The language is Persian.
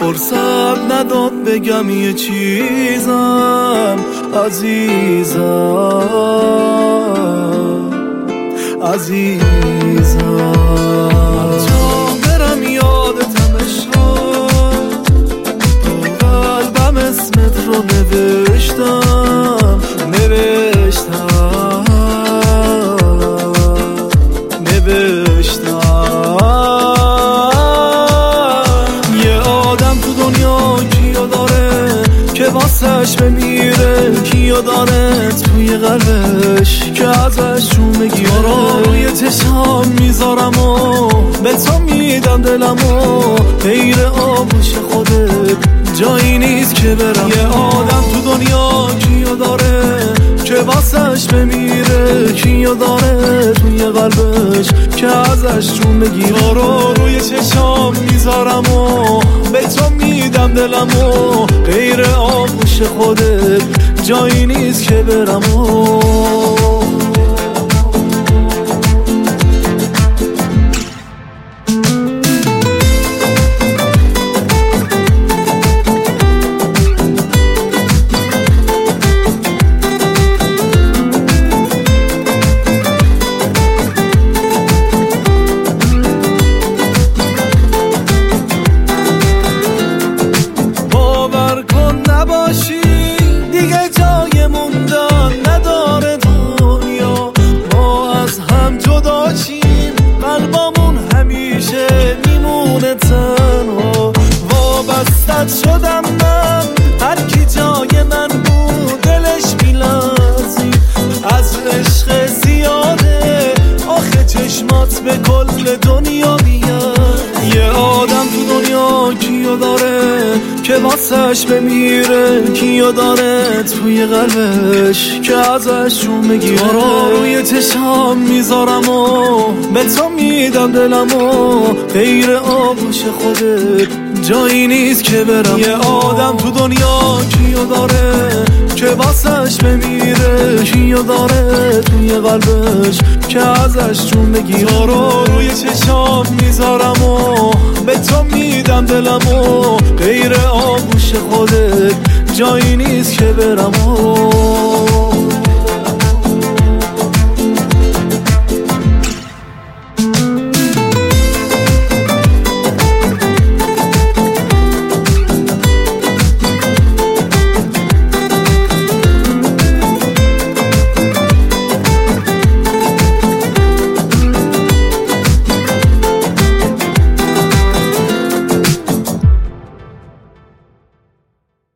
فرصت نداد بگم یه چیزم عزیزم تا برم یادتم عشقم تو قلبم اسمت رو نوشتم یه آدم تو دنیا کیو داره که واسش بمیره، کیو داره توی قلبش که ازش جون بگیره. روی چشام میذارم و به تو میدم دلمو، غیر آغوش خودت جایی نیست که برم. یه آدم تو دنیا کیو داره که واسش بمیره، کیو داره توی قلبش که ازش جون بگیره. روی چشام میذارم و به تو میدم دلمو، غیر آغوش خودت جایی نیست که برم. نباشی دیگه جای موندن نداره دنیا، ما از هم جدا چیم قلبمون همیشه میمونه تنها. وابستت شدم من، هر کی جای من بود دلش میلرزید از عشق زیاده، آخه چشمات به کل دنیا میاد. یه آدم تو دنیا کیو داره که واسش بمیره، کیو داره توی قلبش که ازش جون بگیره. روی چشام میذارم و به تو میدم دلمو، غیر آغوش خودت جایی نیست که برم. یه آدم تو دنیا کیو داره که واسش بمیره، کیو داره توی قلبش که ازش جون بگیره. روی چشام میذارم و به تو میدم دلمو، غیر آغوش خودت جایی نیست که برم.